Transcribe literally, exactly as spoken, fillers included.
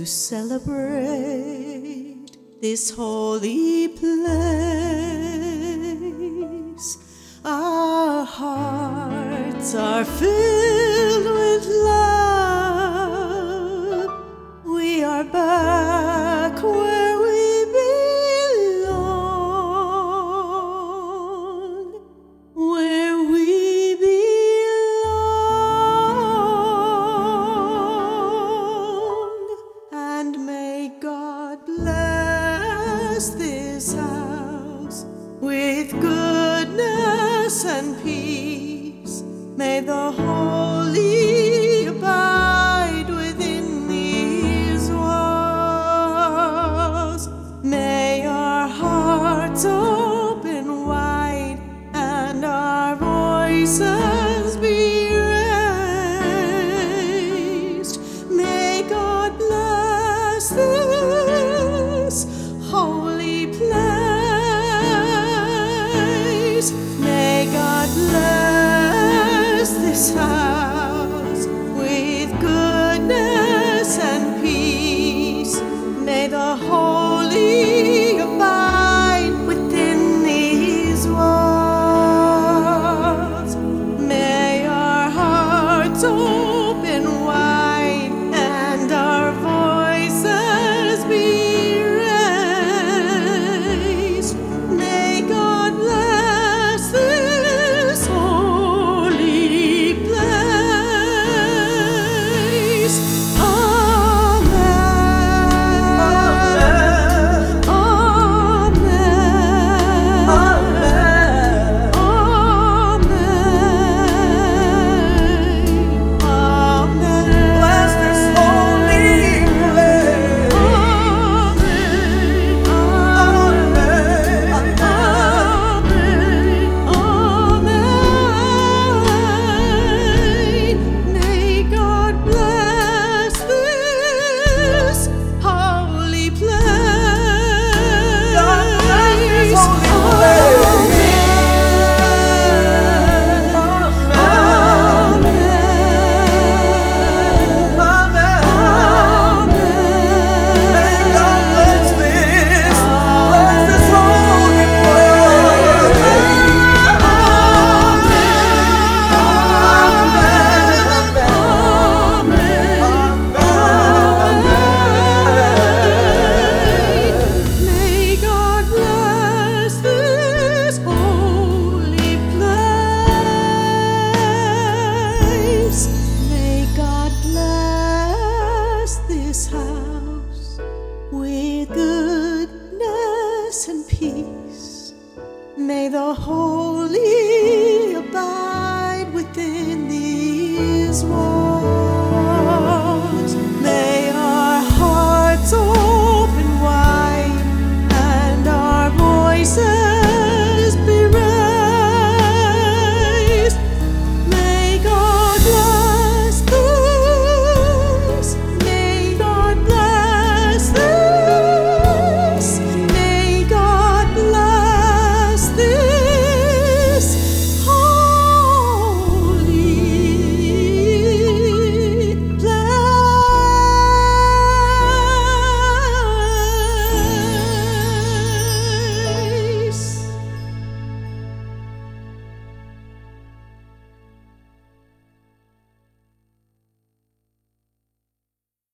celebrate this holy place. Our hearts are filled with love. We are back where we belong, where we belong. And may God bless this house with goodness and peace. May the Holy abide within these walls. May our hearts open wide and our voices be raised. May God bless this holy place. May God bless this house.